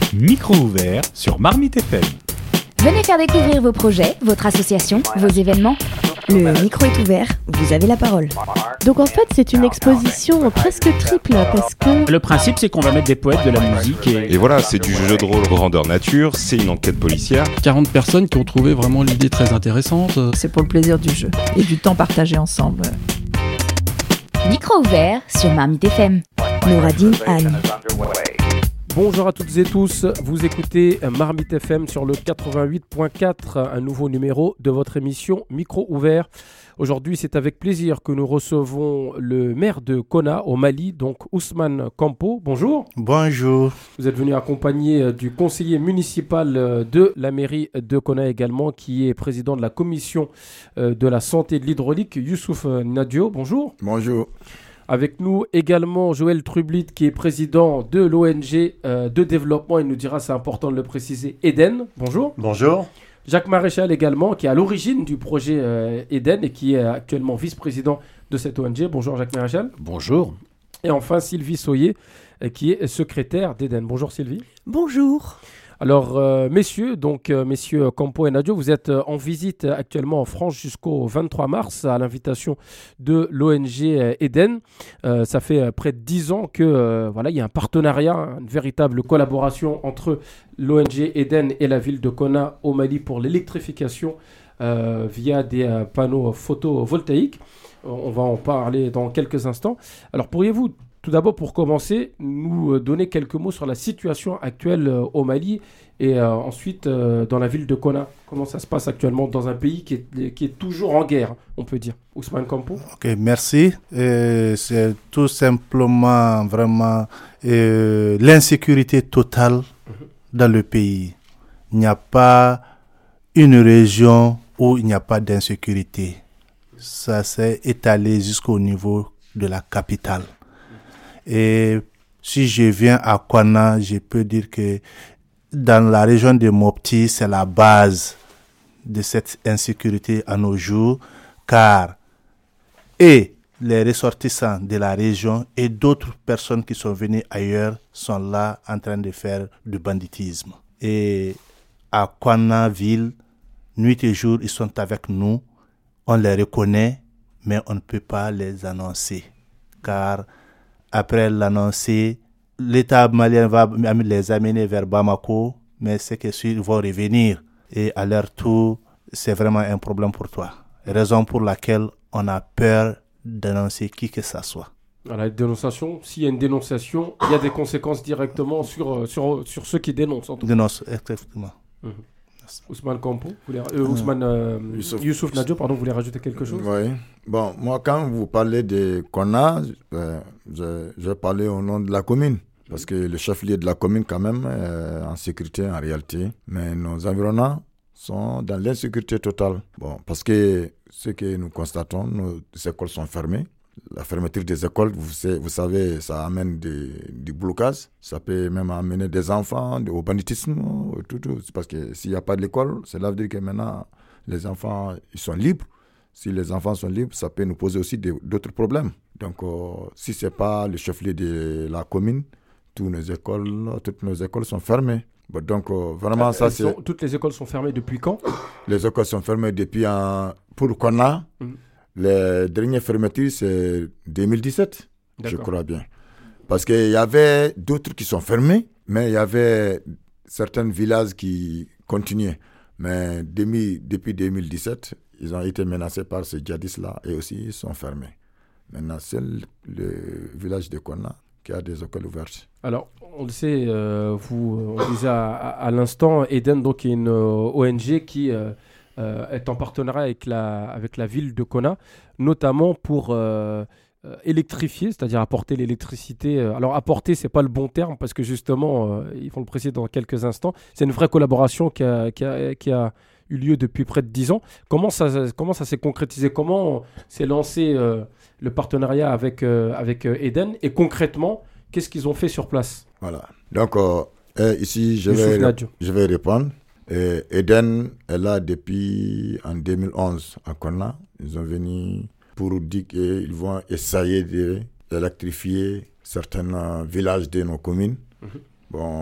Micro ouvert sur Marmite FM. Venez faire découvrir vos projets, votre association, vos événements. Le micro est ouvert, vous avez la parole. Donc en fait, c'est une exposition presque triple parce que... Le principe, c'est qu'on va mettre des poètes, de la musique Et voilà, c'est du jeu de rôle grandeur nature, c'est une enquête policière. 40 personnes qui ont trouvé vraiment l'idée très intéressante. C'est pour le plaisir du jeu et du temps partagé ensemble. Micro ouvert sur Marmite FM. Nouradine Anne. Bonjour à toutes et tous, vous écoutez Marmite FM sur le 88.4, un nouveau numéro de votre émission Micro ouvert. Aujourd'hui, c'est avec plaisir que nous recevons le maire de Konna au Mali, donc Ousmane Campo. Bonjour. Bonjour. Vous êtes venu accompagné du conseiller municipal de la mairie de Konna également, qui est président de la commission de la santé et de l'hydraulique, Youssouf Nadio. Bonjour. Bonjour. Avec nous également Joël Trublit, qui est président de l'ONG de développement, il nous dira, c'est important de le préciser, Eden. Bonjour. Bonjour. Jacques Maréchal également, qui est à l'origine du projet Eden et qui est actuellement vice-président de cette ONG. Bonjour Jacques Maréchal. Bonjour. Et enfin Sylvie Soyer, qui est secrétaire d'Eden. Bonjour Sylvie. Bonjour. Alors messieurs Campo et Nadio, vous êtes en visite actuellement en France jusqu'au 23 mars à l'invitation de l'ONG Eden. Ça fait près de 10 ans que il y a un partenariat, une véritable collaboration entre l'ONG Eden et la ville de Konna au Mali pour l'électrification via des panneaux photovoltaïques. On va en parler dans quelques instants. Alors pourriez-vous tout d'abord, pour commencer, nous donner quelques mots sur la situation actuelle au Mali et ensuite dans la ville de Konna. Comment ça se passe actuellement dans un pays qui est toujours en guerre, on peut dire. Ousmane Campo. Ok, merci. C'est tout simplement vraiment l'insécurité totale dans le pays. Il n'y a pas une région où il n'y a pas d'insécurité. Ça s'est étalé jusqu'au niveau de la capitale. Et si je viens à Konna, je peux dire que dans la région de Mopti, c'est la base de cette insécurité à nos jours, car les ressortissants de la région et d'autres personnes qui sont venues ailleurs sont là en train de faire du banditisme. Et à Konna ville, nuit et jour, ils sont avec nous. On les reconnaît, mais on ne peut pas les annoncer, car après l'annoncer, l'État malien va les amener vers Bamako, mais c'est que ils vont revenir. Et à leur tour, c'est vraiment un problème pour toi. Raison pour laquelle on a peur d'annoncer qui que ça soit. La dénonciation, s'il y a une dénonciation, il y a des conséquences directement sur ceux qui dénoncent. Dénonce, effectivement. Ousmane Campo, Youssouf Nadio, vous voulez rajouter quelque chose? Oui. Bon, moi, quand vous parlez de Konna, je parlais au nom de la commune. Parce que le chef-lieu de la commune, quand même, est en sécurité en réalité. Mais nos environnants sont dans l'insécurité totale. Bon, parce que ce que nous constatons, nos écoles sont fermées. La fermeture des écoles, vous savez, ça amène du blocage. Ça peut même amener des enfants au banditisme. Tout. Parce que s'il n'y a pas de l'école, cela veut dire que maintenant, les enfants ils sont libres. Si les enfants sont libres, ça peut nous poser aussi d'autres problèmes. Donc, si ce n'est pas le chef-lieu de la commune, toutes nos écoles sont fermées. Bon, donc, vraiment, toutes les écoles sont fermées depuis quand? Les écoles sont fermées depuis pour Konna. Les dernières fermetures, c'est 2017, je crois bien. Parce qu'il y avait d'autres qui sont fermés, mais il y avait certains villages qui continuaient. Mais depuis 2017, ils ont été menacés par ces djihadistes-là et aussi ils sont fermés. Maintenant, c'est le village de Konna qui a des écoles ouvertes. Alors, on le sait, on disait à l'instant, Eden, donc, est une ONG qui... est en partenariat avec la ville de Konna, notamment pour électrifier, c'est-à-dire apporter l'électricité. Alors apporter, c'est pas le bon terme parce que justement, ils vont le préciser dans quelques instants. C'est une vraie collaboration qui a eu lieu depuis près de 10 ans. Comment ça s'est concrétisé? Comment s'est lancé le partenariat avec Eden? Et concrètement, qu'est-ce qu'ils ont fait sur place? Voilà. Donc ici, je vais répondre. Eden est là depuis en 2011 à Konna. Ils sont venus pour dire qu'ils vont essayer d'électrifier certains villages de nos communes. Bon,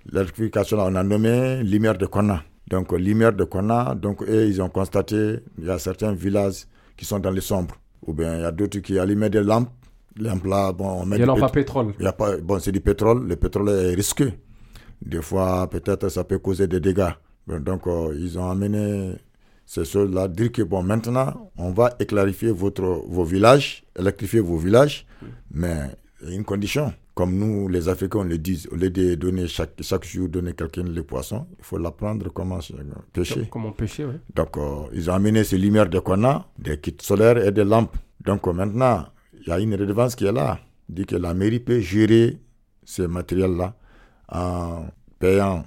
L'électrification, on a nommé Lumière de Konna. Donc, Lumière de Konna, donc, ils ont constaté il y a certains villages qui sont dans les sombres. Ou bien il y a d'autres qui allument des lampes. Lampes là, bon, on met des lampes à pétrole. Il y a pas, bon, c'est du pétrole. Le pétrole est risqué. Des fois, peut-être, ça peut causer des dégâts. Donc, ils ont amené ces choses-là, dire que bon, maintenant, on va éclarifier vos villages, électrifier vos villages, mais il y a une condition. Comme nous, les Africains, on le dit, au lieu de donner chaque jour, donner quelqu'un le poisson, il faut l'apprendre comment pêcher. Comment pêcher, oui. Donc, ils ont amené ces lumières de Konna, des kits solaires et des lampes. Donc, maintenant, il y a une redevance qui est là. Il dit que la mairie peut gérer ces matériels-là en payant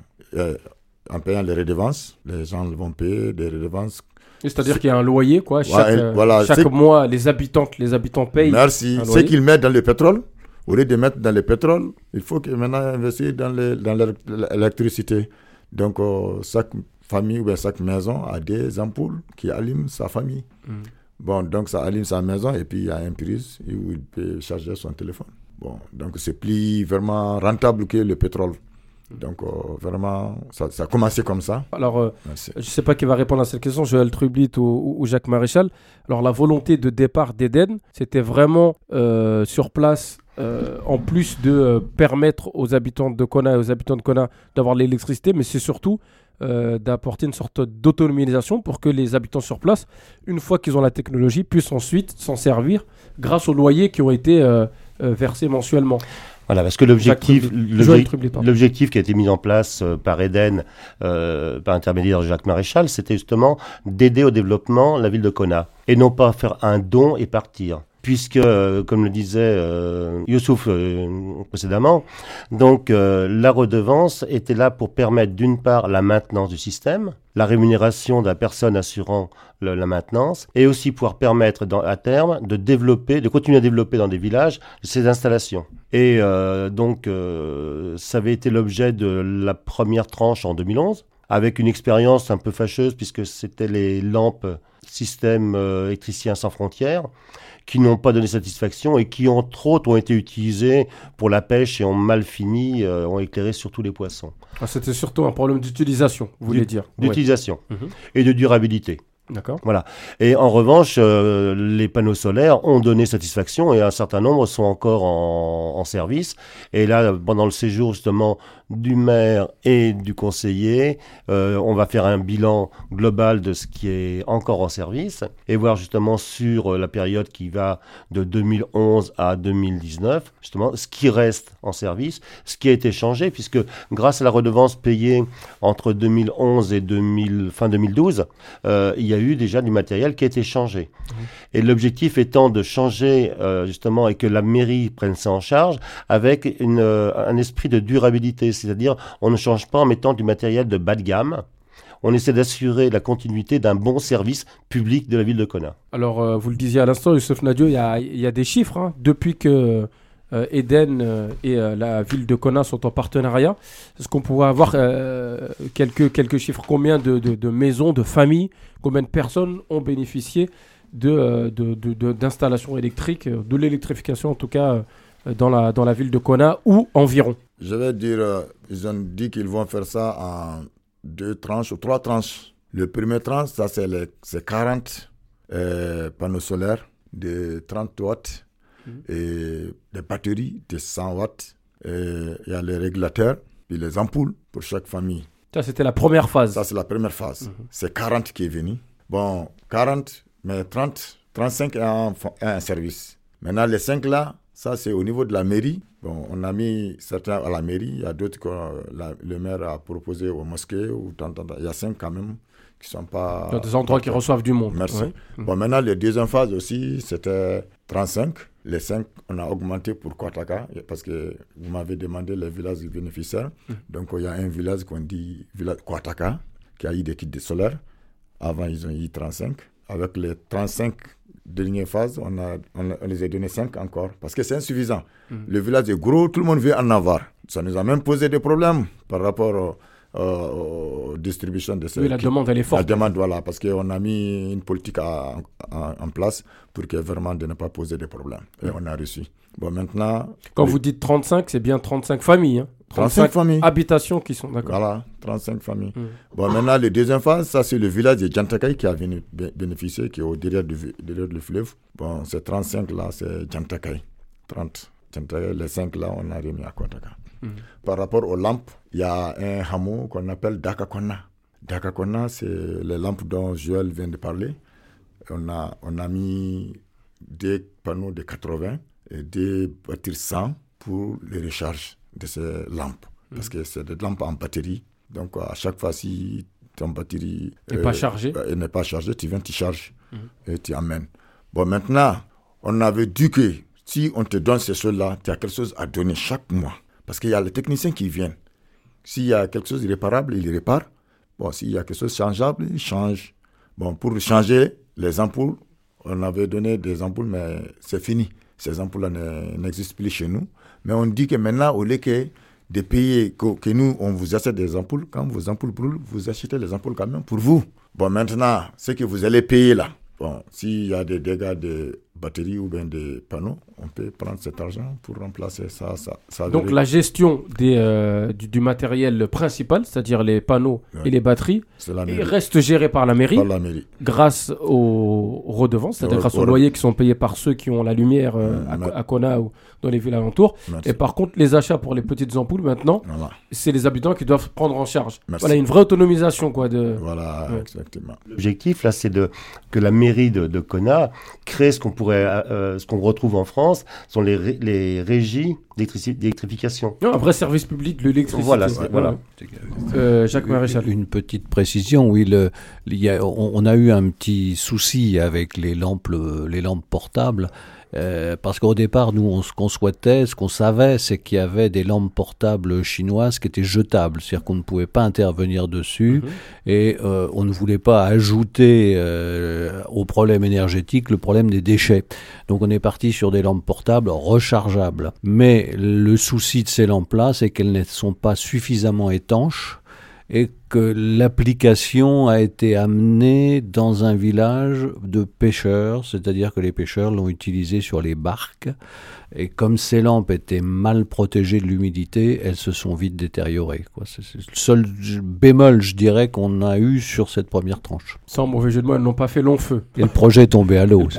les redevances. Les gens vont payer des redevances. C'est-à-dire qu'il y a un loyer, quoi. Voilà, chaque mois, les habitants payent. Merci. Ce qu'ils mettent dans le pétrole, au lieu de mettre dans le pétrole, il faut que maintenant investir dans l'électricité. Donc, chaque famille ou bien chaque maison a des ampoules qui allument sa famille. Bon, donc ça allume sa maison et puis il y a un prise où il peut charger son téléphone. Bon, donc c'est plus vraiment rentable que le pétrole. Donc, vraiment, ça a commencé comme ça. Alors, je ne sais pas qui va répondre à cette question, Joël Trublit ou Jacques Maréchal. Alors, la volonté de départ d'Eden, c'était vraiment sur place, en plus de permettre aux habitants de Konna et aux habitants de Konna d'avoir l'électricité, mais c'est surtout d'apporter une sorte d'autonomisation pour que les habitants sur place, une fois qu'ils ont la technologie, puissent ensuite s'en servir grâce aux loyers qui ont été versés mensuellement. Voilà, parce que l'objectif qui a été mis en place par Eden, par intermédiaire de Jacques Maréchal, c'était justement d'aider au développement la ville de Konna, et non pas faire un don et partir. Puisque, comme le disait Youssouf précédemment, donc la redevance était là pour permettre d'une part la maintenance du système, la rémunération de la personne assurant la maintenance, et aussi pouvoir permettre à terme de continuer à développer dans des villages ces installations. Et donc ça avait été l'objet de la première tranche en 2011, avec une expérience un peu fâcheuse puisque c'était les lampes système électricien sans frontières, qui n'ont pas donné satisfaction et qui, entre autres, ont été utilisés pour la pêche et ont mal fini, ont éclairé surtout les poissons. Ah, c'était surtout un problème d'utilisation, vous voulez dire. D'utilisation et de durabilité. D'accord. Voilà. Et en revanche, les panneaux solaires ont donné satisfaction et un certain nombre sont encore en service. Et là, pendant le séjour justement du maire et du conseiller, on va faire un bilan global de ce qui est encore en service et voir justement sur la période qui va de 2011 à 2019, justement ce qui reste en service, ce qui a été changé, puisque grâce à la redevance payée entre 2011 et fin 2012, il y a eu déjà du matériel qui a été changé. Et l'objectif étant de changer justement et que la mairie prenne ça en charge avec un esprit de durabilité, c'est-à-dire on ne change pas en mettant du matériel de bas de gamme. On essaie d'assurer la continuité d'un bon service public de la ville de Konna. Alors, vous le disiez à l'instant, Youssef Nadio, il y a des chiffres. Hein, depuis que Eden et la ville de Konna sont en partenariat, est-ce qu'on pourrait avoir quelques chiffres? Combien de maisons, de familles, combien de personnes ont bénéficié d'installations électriques, de l'électrification en tout cas, dans la ville de Konna ou environ? Je vais dire, ils ont dit qu'ils vont faire ça en 2 tranches ou 3 tranches. Le premier tranche, ça c'est 40 panneaux solaires de 30 watts et des batteries de 100 watts. Il y a les régulateurs et les ampoules pour chaque famille. Ça, c'était la première phase. Ça, c'est la première phase. C'est 40 qui est venu. Bon, 40, mais 30, 35 est un service. Maintenant, les 5 là, ça, c'est au niveau de la mairie. Bon, on a mis certains à la mairie. Il y a d'autres que le maire a proposé aux mosquées. Il y a 5 quand même qui ne sont pas... Dans des endroits qui reçoivent du monde. Merci. Ouais. Bon, maintenant, les deuxième phase aussi, c'était 35. Les 5, on a augmenté pour Kwataka, parce que vous m'avez demandé les villages bénéficiaires. Donc, il y a un village qu'on dit village Kwataka, qui a eu des kits de solaire. Avant, ils ont eu 35. Avec les 35 dernières phases, on les a donné 5 encore, parce que c'est insuffisant. Le village est gros, tout le monde veut en avoir. Ça nous a même posé des problèmes par rapport aux distributions de ces... Oui, la demande, elle est forte. La demande, voilà, parce qu'on a mis une politique en place pour que vraiment de ne pas poser des problèmes. Et on a reçu. Bon, maintenant... Quand vous dites 35, c'est bien 35 familles, hein? 35 familles. Habitations qui sont d'accord. Voilà, 35 familles. Bon, maintenant, la deuxième phase, ça c'est le village de Djantakai qui a bénéficié, qui est derrière le fleuve. Bon, ces 35 là, c'est Djantakai. 30. Djantakai, les 5 là, on a remis à Kotaka. Par rapport aux lampes, il y a un hameau qu'on appelle Dakakona. Dakakona, c'est les lampes dont Joël vient de parler. On a mis des panneaux de 80 et des batteries 100 pour les recharges de ces lampes. Parce que c'est des lampes en batterie. Donc, à chaque fois, si ton batterie n'est pas chargée, tu viens, tu charges et tu amènes. Bon, maintenant, on avait dit que si on te donne ces choses-là, tu as quelque chose à donner chaque mois. Parce qu'il y a les techniciens qui viennent. S'il y a quelque chose d'irréparable, ils réparent. Bon, s'il y a quelque chose de changeable, ils changent. Bon, pour changer les ampoules, on avait donné des ampoules, mais c'est fini. Ces ampoules-là n'existent plus chez nous. Mais on dit que maintenant, au lieu de payer, que nous, on vous achète des ampoules, quand vos ampoules brûlent, vous achetez les ampoules quand même pour vous. Bon, maintenant, ce que vous allez payer là, bon, s'il y a des dégâts de batteries ou bien des panneaux, on peut prendre cet argent pour remplacer ça. Donc la gestion du matériel principal, c'est-à-dire les panneaux et les batteries, reste gérée par la mairie, grâce aux redevances, c'est-à-dire grâce aux loyers qui sont payés par ceux qui ont la lumière à Kona ou dans les villes alentours. Et par contre, les achats pour les petites ampoules, maintenant, c'est les habitants qui doivent prendre en charge. Voilà, une vraie autonomisation. Voilà, exactement. L'objectif, là, c'est que la mairie de Kona crée ce qu'on retrouve en France, sont les régies d'électrification. Un vrai service public de l'électricité. Voilà. Jacques Maréchal. Une petite précision, oui, on a eu un petit souci avec les lampes portables. Parce qu'au départ, nous, ce qu'on savait, c'est qu'il y avait des lampes portables chinoises qui étaient jetables, c'est-à-dire qu'on ne pouvait pas intervenir dessus, et on ne voulait pas ajouter au problème énergétique le problème des déchets. Donc on est parti sur des lampes portables rechargeables. Mais le souci de ces lampes-là, c'est qu'elles ne sont pas suffisamment étanches, et que l'application a été amenée dans un village de pêcheurs, c'est-à-dire que les pêcheurs l'ont utilisée sur les barques, et comme ces lampes étaient mal protégées de l'humidité, elles se sont vite détériorées. C'est le seul bémol, je dirais, qu'on a eu sur cette première tranche. Sans mauvais jeu de mots, elles n'ont pas fait long feu. Et le projet est tombé à l'eau.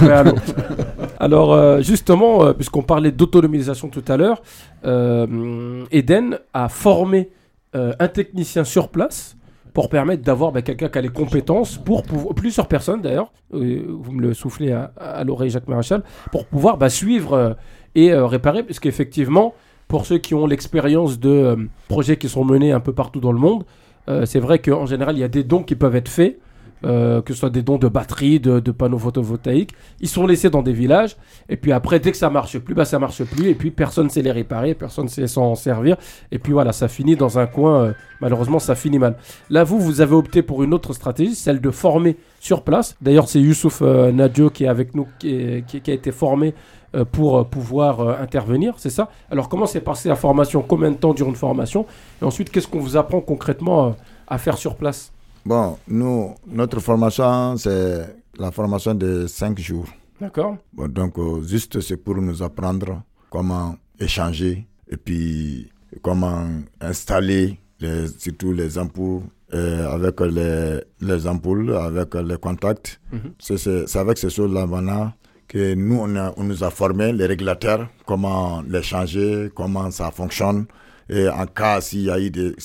Alors, justement, puisqu'on parlait d'autonomisation tout à l'heure, Eden a formé un technicien sur place pour permettre d'avoir quelqu'un qui a les compétences pour pouvoir, plusieurs personnes d'ailleurs, vous me le soufflez à l'oreille Jacques Maréchal, pour pouvoir suivre et réparer, parce qu'effectivement, pour ceux qui ont l'expérience de projets qui sont menés un peu partout dans le monde, c'est vrai qu'en général, il y a des dons qui peuvent être faits, que ce soit des dons de batteries, de panneaux photovoltaïques. Ils sont laissés dans des villages, et puis après, dès que ça marche plus, ça marche plus, et puis personne ne sait les réparer, personne ne sait s'en servir, et puis voilà, ça finit dans un coin, malheureusement ça finit mal. Là, vous avez opté pour une autre stratégie, celle de former sur place. D'ailleurs, c'est Youssouf Nadio qui est avec nous, qui a été formé pour pouvoir intervenir, c'est ça? Alors, comment s'est passée la formation? Combien de temps dure une formation? Et ensuite, qu'est-ce qu'on vous apprend concrètement à faire sur place? Bon, notre formation, c'est la formation de 5 jours. D'accord. Bon, donc, juste, c'est pour nous apprendre comment échanger et puis comment installer surtout les ampoules avec les ampoules, avec les contacts. C'est avec ces choses-là maintenant que nous, on nous a formé, les régulateurs, comment les changer, comment ça fonctionne. Et en cas, s'il y a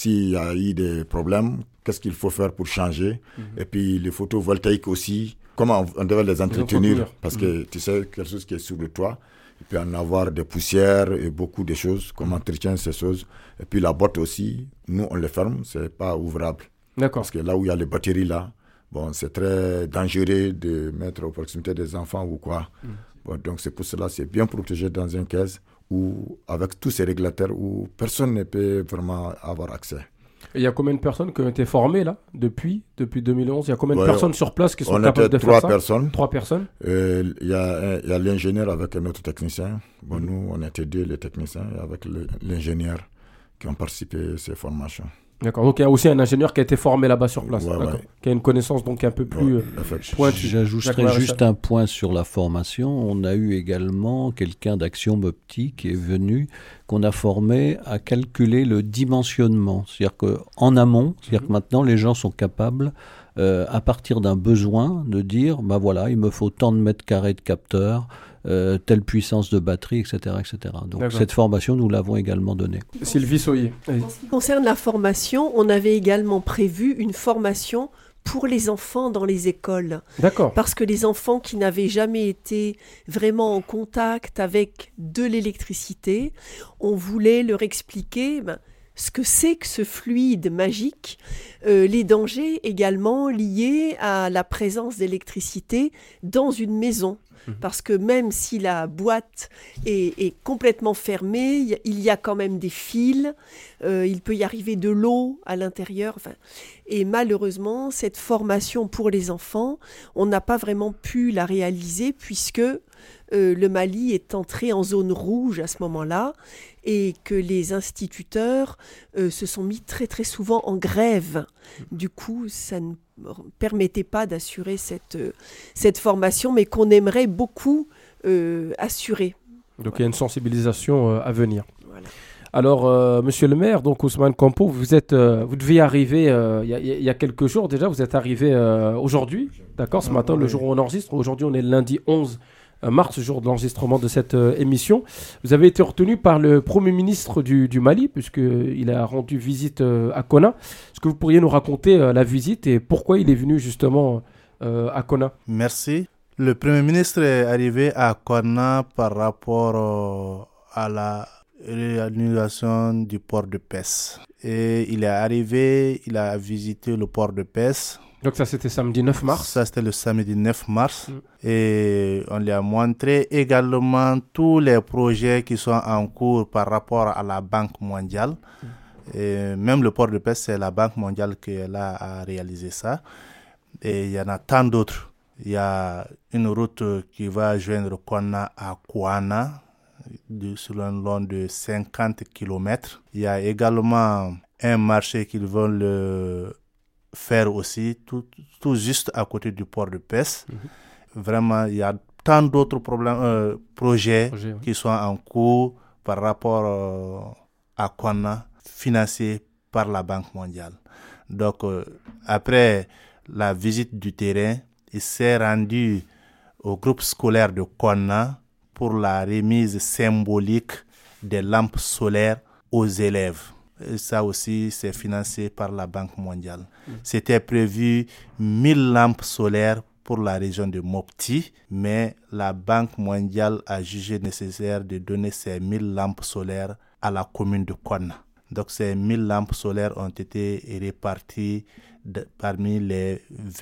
eu des problèmes, qu'est-ce qu'il faut faire pour changer? Et puis les photovoltaïques aussi, comment on devait les entretenir? Parce que tu sais, quelque chose qui est sur le toit, il peut en avoir des poussières et beaucoup de choses, comment entretient ces choses. Et puis la boîte aussi, nous on les ferme, c'est pas ouvrable. D'accord. Parce que là où il y a les batteries là, bon, c'est très dangereux de mettre aux proximité des enfants ou quoi. Bon, donc c'est pour cela, c'est bien protégé dans une caisse ou avec tous ces régulateurs où personne ne peut vraiment avoir accès. Et il y a combien de personnes qui ont été formées là depuis 2011? Il y a combien de personnes sur place qui sont capables de faire ça? 3 personnes. Il y a l'ingénieur avec un autre technicien. Bon, nous, on était 2 les techniciens avec l'ingénieur qui ont participé à ces formations. D'accord, donc il y a aussi un ingénieur qui a été formé là-bas sur place, Ouais. qui a une connaissance donc un peu plus pointue. J'ajouterais juste un point sur la formation. On a eu également quelqu'un d'Axiom Optique qui est venu, qu'on a formé à calculer le dimensionnement. C'est-à-dire qu'en amont, c'est-à-dire que maintenant les gens sont capables, à partir d'un besoin, de dire, bah voilà, il me faut tant de mètres carrés de capteurs, telle puissance de batterie, etc. etc. Donc cette formation, nous l'avons également donnée. Sylvie Soyer. En ce qui concerne la formation, on avait également prévu une formation pour les enfants dans les écoles. D'accord. Parce que les enfants qui n'avaient jamais été vraiment en contact avec de l'électricité, on voulait leur expliquer ce que c'est que ce fluide magique, les dangers également liés à la présence d'électricité dans une maison. Parce que même si la boîte est complètement fermée, il y a quand même des fils, il peut y arriver de l'eau à l'intérieur. Et malheureusement, cette formation pour les enfants, on n'a pas vraiment pu la réaliser puisque le Mali est entré en zone rouge à ce moment-là et que les instituteurs se sont mis très très souvent en grève. Du coup, ça ne permettait pas d'assurer cette formation, mais qu'on aimerait beaucoup assurer. Donc il y a une sensibilisation à venir. Voilà. Alors, monsieur le maire, donc Ousmane Kampo, vous deviez arriver il y a quelques jours déjà, vous êtes arrivé aujourd'hui, d'accord, ce matin, le jour où on enregistre. Aujourd'hui, on est le lundi 11 mars, jour de l'enregistrement de cette émission. Vous avez été retenu par le Premier ministre du Mali, puisqu'il a rendu visite à Konna. Est-ce que vous pourriez nous raconter la visite et pourquoi il est venu justement à Konna? Merci. Le Premier ministre est arrivé à Konna par rapport à la réanimation du port de Pes. Et il est arrivé, il a visité le port de Pes. Donc ça, c'était samedi 9 mars. Ça, c'était le samedi 9 mars. Et on lui a montré également tous les projets qui sont en cours par rapport à la Banque mondiale. Et même le port de Pes, c'est la Banque mondiale qui est là à réaliser ça. Et il y en a tant d'autres. Il y a une route qui va joindre Konna à Kouana, sur un long de 50 km. Il y a également un marché qu'ils veulent faire aussi, tout juste à côté du port de Pes. Vraiment, il y a tant d'autres projets qui sont en cours par rapport à Konna, financés par la Banque mondiale. Donc, après la visite du terrain, il s'est rendu au groupe scolaire de Konna pour la remise symbolique des lampes solaires aux élèves. Et ça aussi, c'est financé par la Banque mondiale. C'était prévu 1000 lampes solaires pour la région de Mopti, mais la Banque mondiale a jugé nécessaire de donner ces 1000 lampes solaires à la commune de Konna. Donc ces 1000 lampes solaires ont été réparties parmi les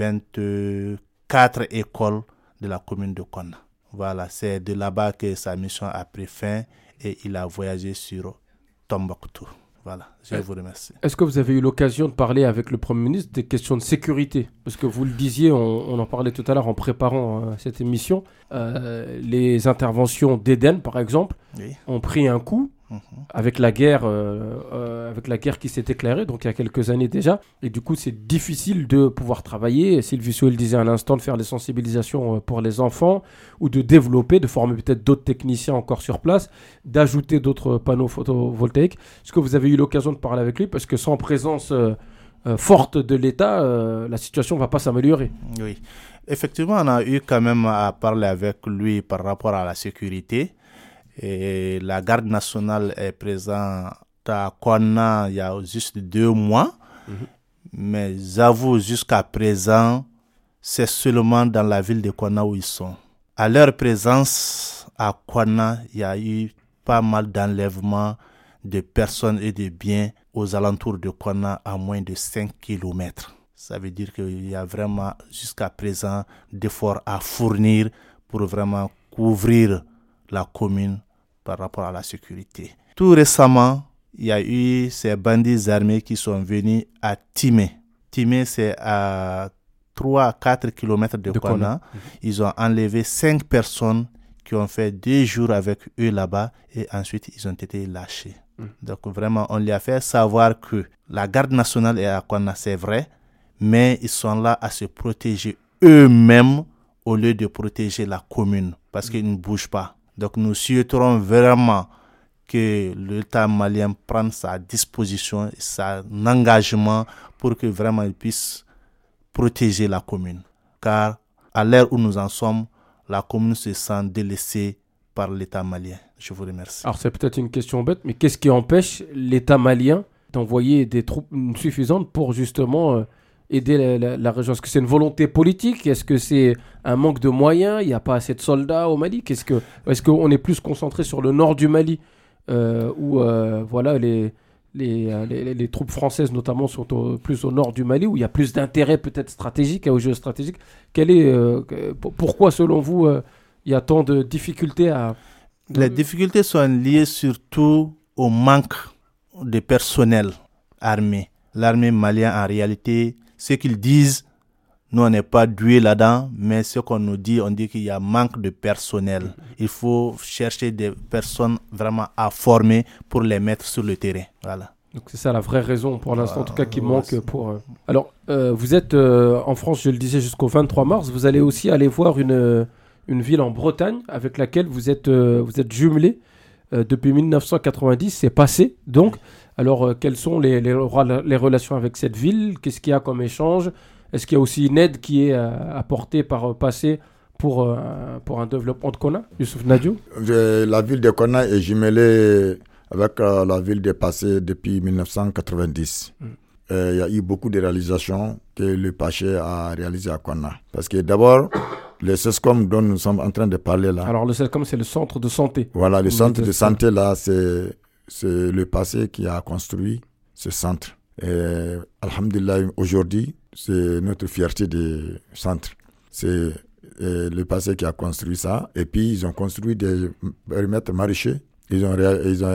24 écoles de la commune de Konna. Voilà, c'est de là-bas que sa mission a pris fin et il a voyagé sur Tombouctou. Voilà, je vous remercie. Est-ce que vous avez eu l'occasion de parler avec le Premier ministre des questions de sécurité? Parce que vous le disiez, on en parlait tout à l'heure en préparant cette émission, les interventions d'Eden, par exemple, ont pris un coup avec la guerre qui s'est éclairée, donc il y a quelques années déjà. Et du coup, c'est difficile de pouvoir travailler. Sylvie Soyer le disait à l'instant, de faire des sensibilisations pour les enfants ou de développer, de former peut-être d'autres techniciens encore sur place, d'ajouter d'autres panneaux photovoltaïques. Est-ce que vous avez eu l'occasion de parler avec lui? Parce que sans présence forte de l'État, la situation ne va pas s'améliorer. Oui, effectivement, on a eu quand même à parler avec lui par rapport à la sécurité. Et la garde nationale est présente à Konna il y a juste 2 mois. Mais j'avoue, jusqu'à présent, c'est seulement dans la ville de Konna où ils sont. À leur présence à Konna, il y a eu pas mal d'enlèvements de personnes et de biens aux alentours de Konna à moins de 5 km. Ça veut dire qu'il y a vraiment jusqu'à présent d'efforts à fournir pour vraiment couvrir la commune par rapport à la sécurité. Tout récemment, il y a eu ces bandits armés qui sont venus à Timé. Timé, c'est à 3 à 4 km de Konna. Ils ont enlevé 5 personnes qui ont fait 2 jours avec eux là-bas et ensuite ils ont été lâchés. Donc vraiment, on lui a fait savoir que la garde nationale est à Konna, c'est vrai, mais ils sont là à se protéger eux-mêmes au lieu de protéger la commune, parce qu'ils ne bougent pas. Donc nous souhaiterons vraiment que l'État malien prenne sa disposition, son engagement pour que vraiment il puisse protéger la commune. Car à l'heure où nous en sommes, la commune se sent délaissée par l'État malien. Je vous remercie. Alors c'est peut-être une question bête, mais qu'est-ce qui empêche l'État malien d'envoyer des troupes suffisantes pour justement aider la région? Est-ce que c'est une volonté politique? Est-ce que c'est un manque de moyens? Il n'y a pas assez de soldats au Mali? Est-ce qu'on est plus concentré sur le nord du Mali où voilà, les troupes françaises notamment sont plus au nord du Mali, où il y a plus d'intérêt peut-être stratégique, aux jeux stratégiques? Pourquoi selon vous il y a tant de difficultés à... Les difficultés sont liées surtout au manque de personnel armé. L'armée malienne, en réalité, ce qu'ils disent, nous on n'est pas doués là-dedans, mais ce qu'on nous dit, on dit qu'il y a manque de personnel. Il faut chercher des personnes vraiment à former pour les mettre sur le terrain. Voilà. Donc c'est ça la vraie raison pour l'instant, en tout cas, qui manque pour... Alors, vous êtes en France, je le disais, jusqu'au 23 mars. Vous allez aussi aller voir une ville en Bretagne avec laquelle vous êtes jumelés depuis 1990. C'est passé, donc. Alors, quelles sont les relations avec cette ville? Qu'est-ce qu'il y a comme échange? Est-ce qu'il y a aussi une aide qui est apportée par passé pour un développement de Konna? Youssouf Nadio? La ville de Konna est jumelée avec la ville de Passé depuis 1990. Il y a eu beaucoup de réalisations que le Paché a réalisées à Konna. Parce que d'abord, le CESCOM dont nous sommes en train de parler là... Alors le CESCOM, c'est le centre de santé. Voilà, le centre de santé là, c'est le Passé qui a construit ce centre. Et alhamdulillah, aujourd'hui, c'est notre fierté du centre. C'est le Passé qui a construit ça. Et puis, ils ont construit des périmètres maraîchers. Ils ont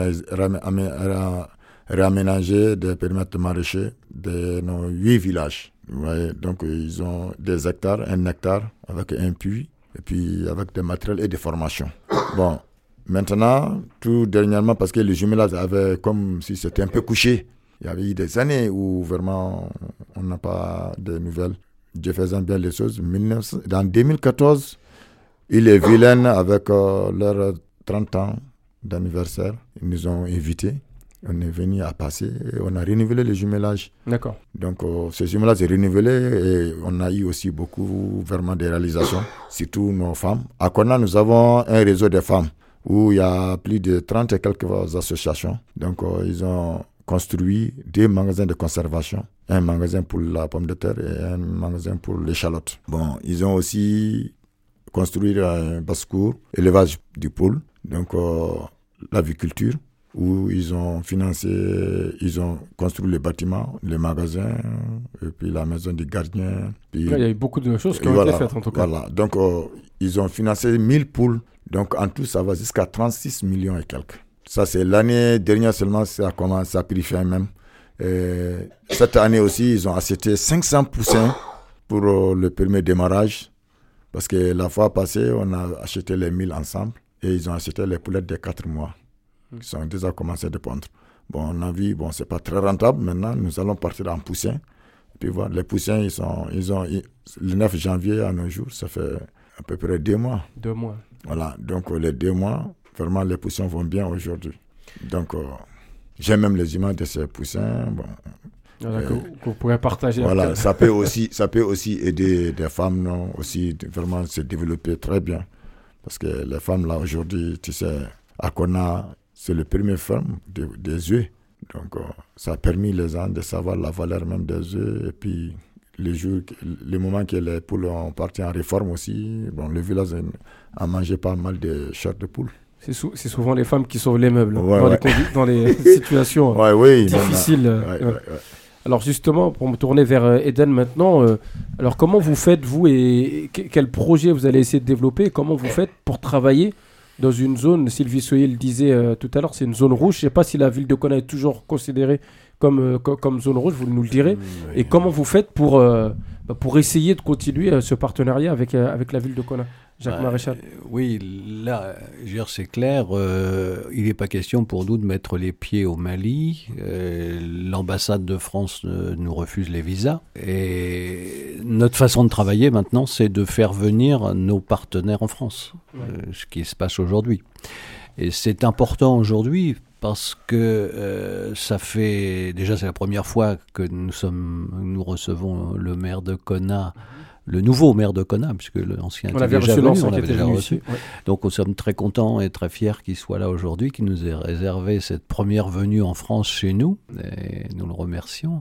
réaménagé des périmètres maraîchers de nos 8 villages. Vous voyez, donc, ils ont des hectares, 1 hectare avec un puits, et puis avec des matériels et des formations. Bon, maintenant, tout dernièrement, parce que le jumelage avait comme si c'était un peu couché. Il y avait eu des années où vraiment on n'a pas de nouvelles. Dieu faisant bien les choses. En 2014, il est vilain avec leurs 30 ans d'anniversaire. Ils nous ont invités. On est venu à Passé et on a renouvelé le jumelage. D'accord. Donc ce jumelage est renouvelé et on a eu aussi beaucoup vraiment de réalisations, surtout nos femmes. À Konna, nous avons un réseau de femmes où il y a plus de 30 et quelques associations. Donc ils ont construit 2 magasins de conservation, un magasin pour la pomme de terre et un magasin pour l'échalote. Bon, ils ont aussi construit un basse-cour, élevage du poule, donc l'aviculture, où ils ont construit les bâtiments, les magasins, et puis la maison des gardiens. Puis, il y a eu beaucoup de choses qui ont été faites en tout cas. Voilà, donc ils ont financé 1000 poules, donc en tout ça va jusqu'à 36 millions et quelques. Ça, c'est l'année dernière seulement, ça commence à pris fin même. Et cette année aussi, ils ont acheté 500 poussins pour le premier démarrage. Parce que la fois passée, on a acheté les 1000 ensemble. Et ils ont acheté les poulettes de 4 mois. Qui sont déjà commencé de pondre. Bon, on a vu, bon, c'est pas très rentable. Maintenant, nous allons partir en poussins. Et puis voilà, les poussins, le 9 janvier à nos jours, ça fait à peu près 2 mois. 2 mois. Voilà, donc les 2 mois... Vraiment, les poussins vont bien aujourd'hui. Donc, j'ai même les images de ces poussins. Bon, que vous pourrez partager. Voilà, ça peut aussi aider des femmes, non, aussi vraiment se développer très bien. Parce que les femmes, là, aujourd'hui, tu sais, à Konna, c'est le premier ferme des œufs. Donc, ça a permis les gens de savoir la valeur même des œufs. Et puis, les moments que les poules ont parti en réforme aussi, bon, le village a mangé pas mal de chair de poule. C'est souvent les femmes qui sauvent les meubles dans les situations difficiles. Ouais. Alors justement, pour me tourner vers Eden maintenant, alors comment vous faites, vous, et quel projet vous allez essayer de développer? Comment vous faites pour travailler dans une zone, Sylvie Soyer le disait tout à l'heure, c'est une zone rouge. Je ne sais pas si la ville de Konna est toujours considérée comme zone rouge, vous nous le direz. Oui. Et comment vous faites pour essayer de continuer ce partenariat avec la ville de Konna? Jacques Maréchal. Oui, là, c'est clair, il n'est pas question pour nous de mettre les pieds au Mali. L'ambassade de France nous refuse les visas. Et notre façon de travailler maintenant, c'est de faire venir nos partenaires en France, ce qui se passe aujourd'hui. Et c'est important aujourd'hui parce que c'est la première fois que nous recevons le maire de Konna, le nouveau maire de Konna, puisque l'ancien était déjà venu, on l'avait déjà reçu. Ouais. Donc nous sommes très contents et très fiers qu'il soit là aujourd'hui, qu'il nous ait réservé cette première venue en France chez nous, et nous le remercions.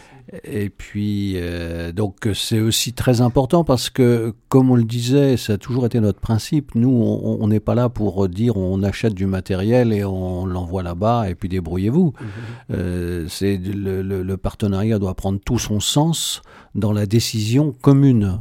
Et puis, donc c'est aussi très important parce que, comme on le disait, ça a toujours été notre principe. Nous, on n'est pas là pour dire on achète du matériel et on l'envoie là-bas et puis débrouillez-vous. C'est le partenariat doit prendre tout son sens dans la décision commune.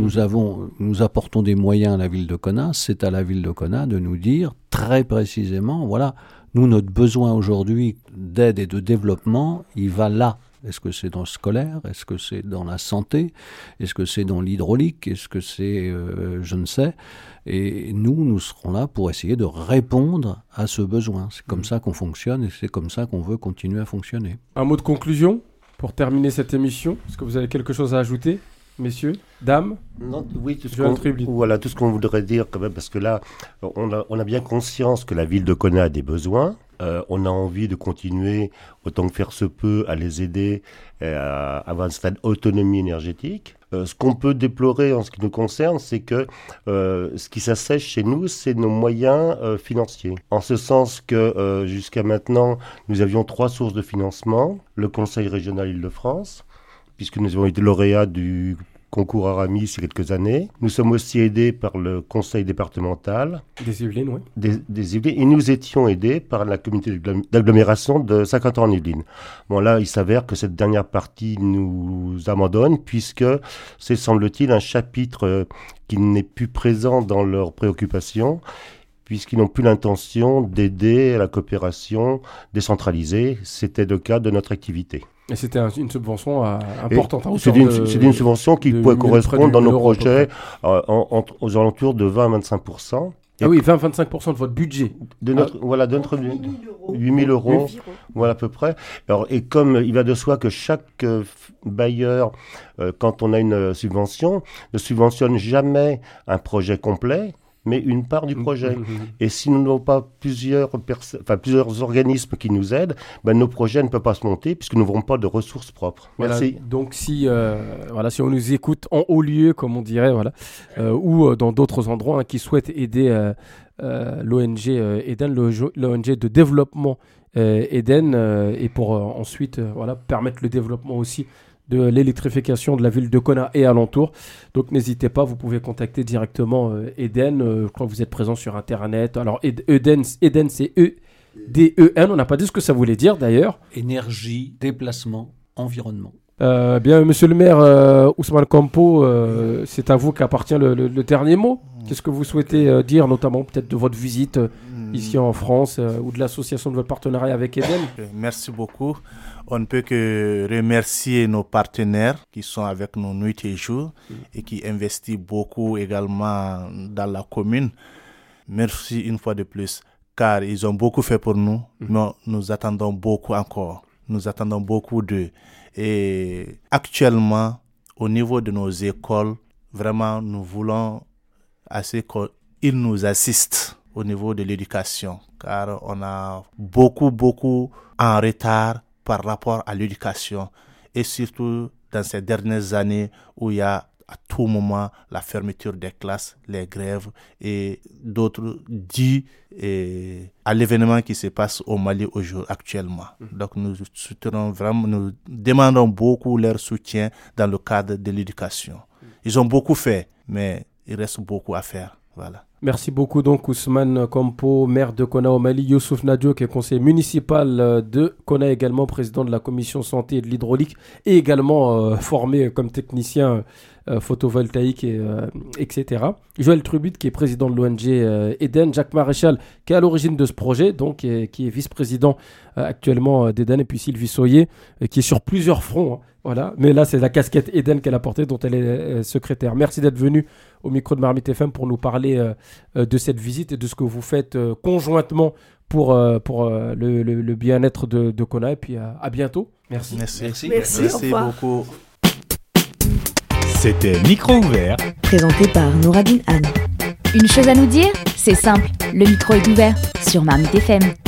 Nous apportons des moyens à la ville de Konna. C'est à la ville de Konna de nous dire très précisément, voilà, nous, notre besoin aujourd'hui d'aide et de développement, il va là. Est-ce que c'est dans le scolaire? Est-ce que c'est dans la santé? Est-ce que c'est dans l'hydraulique? Est-ce que c'est... je ne sais. Et nous serons là pour essayer de répondre à ce besoin. C'est comme ça qu'on fonctionne et c'est comme ça qu'on veut continuer à fonctionner. Un mot de conclusion pour terminer cette émission. Est-ce que vous avez quelque chose à ajouter, messieurs, dames? Non, oui, tout ce qu'on voudrait dire quand même, parce que là, on a bien conscience que la ville de Konna a des besoins. On a envie de continuer, autant que faire se peut, à les aider à avoir une certaine autonomie énergétique. Ce qu'on peut déplorer en ce qui nous concerne, c'est que ce qui s'assèche chez nous, c'est nos moyens financiers. En ce sens que jusqu'à maintenant, nous avions 3 sources de financement. Le Conseil régional Île-de-France, puisque nous avons été lauréats du concours Aramis il y a quelques années. Nous sommes aussi aidés par le conseil départemental des Yvelines, oui. Des Yvelines, et nous étions aidés par la communauté d'agglomération de Saint-Quentin-en-Yvelines. Bon, là, il s'avère que cette dernière partie nous abandonne, puisque c'est, semble-t-il, un chapitre qui n'est plus présent dans leurs préoccupations, puisqu'ils n'ont plus l'intention d'aider à la coopération décentralisée. C'était le cas de notre activité. Et c'était une subvention importante. C'est une subvention qui pourrait correspondre dans nos projets aux alentours de 20 à 25%. Ah oui, 20-25% de votre budget. De notre 8 000 euros, voilà à peu près. Alors, et comme il va de soi que chaque bailleur, quand on a une subvention, ne subventionne jamais un projet complet, mais une part du projet. Et si nous n'avons pas plusieurs organismes qui nous aident, nos projets ne peuvent pas se monter puisque nous n'aurons pas de ressources propres. Voilà, merci. donc si on nous écoute en haut lieu, comme on dirait, ou dans d'autres endroits qui souhaitent aider l'ONG Eden, l'ONG de développement Eden, et pour ensuite permettre le développement aussi de l'électrification de la ville de Konna et alentour. Donc n'hésitez pas, vous pouvez contacter directement Eden. Je crois que vous êtes présent sur Internet. Alors Eden c'est E-D-E-N. On n'a pas dit ce que ça voulait dire d'ailleurs. Énergie, déplacement, environnement. Bien, monsieur le maire Ousmane Kampo, c'est à vous qu'appartient le dernier mot. Qu'est-ce que vous souhaitez dire, notamment peut-être de votre visite ici en France ou de l'association de votre partenariat avec Eden? Merci beaucoup. On ne peut que remercier nos partenaires qui sont avec nous nuit et jour et qui investissent beaucoup également dans la commune. Merci une fois de plus, car ils ont beaucoup fait pour nous, mais nous attendons beaucoup encore. Nous attendons beaucoup d'eux. Et actuellement, au niveau de nos écoles, vraiment, nous voulons assez qu'ils nous assistent au niveau de l'éducation, car on a beaucoup en retard par rapport à l'éducation, et surtout dans ces dernières années où il y a à tout moment la fermeture des classes, les grèves et d'autres dits à l'événement qui se passe au Mali actuellement. Donc nous demandons beaucoup leur soutien dans le cadre de l'éducation. Ils ont beaucoup fait, mais il reste beaucoup à faire. Voilà. Merci beaucoup donc Ousmane Kampo, maire de Konna au Mali, Youssouf Nadio qui est conseiller municipal de Konna, également président de la commission santé et de l'hydraulique et également formé comme technicien photovoltaïque etc. Joël Trubut qui est président de l'ONG Eden, Jacques Maréchal qui est à l'origine de ce projet, donc qui est vice-président actuellement d'Eden, et puis Sylvie Soyer qui est sur plusieurs fronts, Voilà, mais là c'est la casquette Eden qu'elle a portée, dont elle est secrétaire. Merci d'être venu au micro de Marmite FM pour nous parler de cette visite et de ce que vous faites conjointement pour le bien-être de Kona. Et puis à bientôt. Merci. Merci beaucoup. C'était Micro ouvert. Présenté par Nouradine Anne. Une chose à nous dire, c'est simple, le micro est ouvert sur Marmite FM.